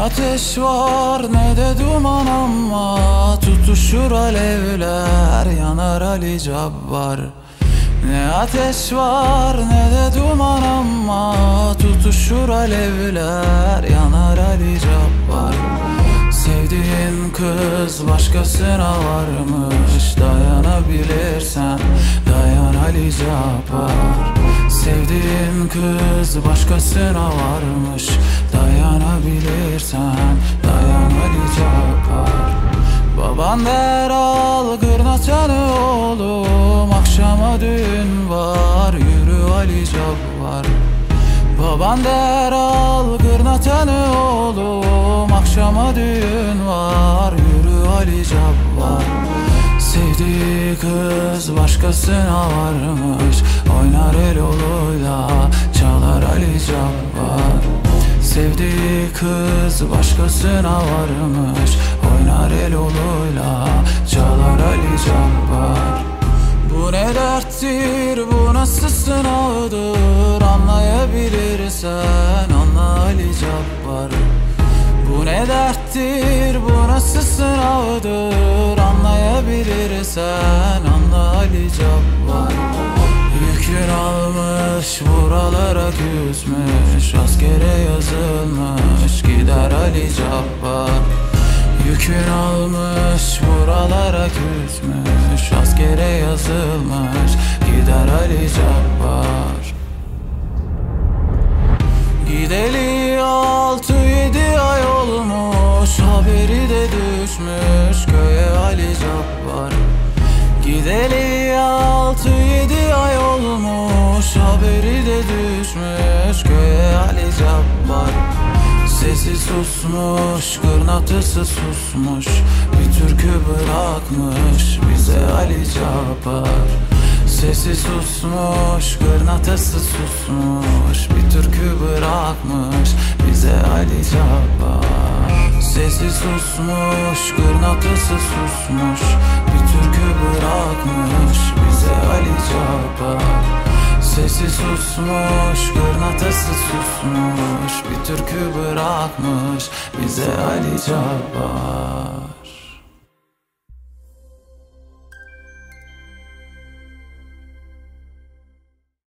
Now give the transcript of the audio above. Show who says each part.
Speaker 1: ateş var ne de duman ama tutuşur alevler, yanar Ali Cabbar. Ne ateş var ne de duman ama tutuşur alevler, yanar Ali Cabbar. Sevdiğin kız başkasına varmış, dayanabilirsen dayan Ali Cabbar. Sevdiğin kız başkasına varmış, dayanabilirsen dayan Ali Cabbar. Baban der al gırnaçanı oğlum, akşama düğün var, yürü Ali Cabbar. Baban der al gırnaçanı oğlum, akşama düğün var, yürü Ali Cabbar. Sevdiği kız başkasına varmış, oynar el oluyla çalar Ali Cabbar. Sevdiği kız başkasına varmış, oynar el oluyla çalar Ali Cabbar. Bu ne derttir, bu nasıl sınavdır, anlayabilirsen anla Ali Cabbar. Bu ne derttir, bu nasıl sınavdır, anlayabilirsen anla Ali Cabbar. Yükün almış buralara küsmüş, askere yazılmış gider Ali Cabbar. Yükün almış buralara küsmüş, askere yazılmış gider Ali Cabbar. Gideli 6-7 ay olmuş, haberi de düşmüş köye Ali Cabbar. Gideli 6-7 ay olmuş, haberi de düşmüş köye Ali Cabbar. Sesi susmuş, kırnatısı susmuş, bir türkü bırakmış bize Ali Cabbar. Sesi susmuş, kırnatısı susmuş, bir türkü bırakmış bize Ali Cabbar. Sesi susmuş, kırnatısı susmuş, bir türkü bırakmış bize Ali Cabbar. Sesi susmuş, kırnatısı susmuş, bir türkü bırakmış bize Ali Cabbar.